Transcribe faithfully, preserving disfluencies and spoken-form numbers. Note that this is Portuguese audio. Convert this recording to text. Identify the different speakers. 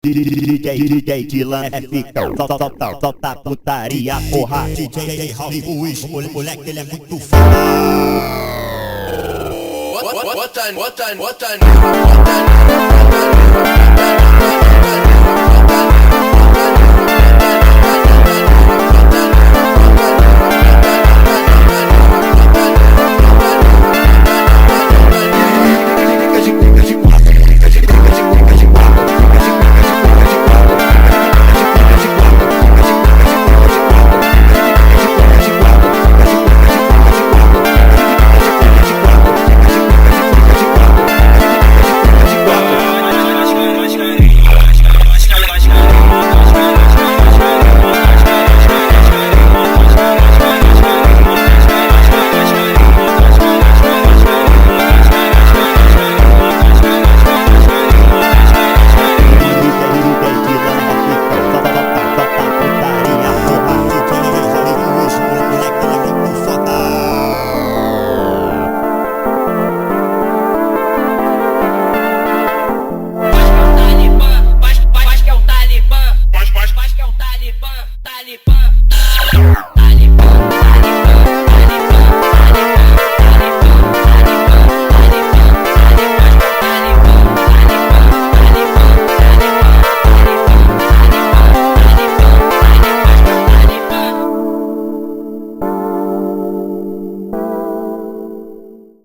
Speaker 1: D J Dylan F, solta, solta, solta putaria, porra.
Speaker 2: D J Raul, o moleque ele é muito foda. Bota, bota, bota,
Speaker 3: Talibã,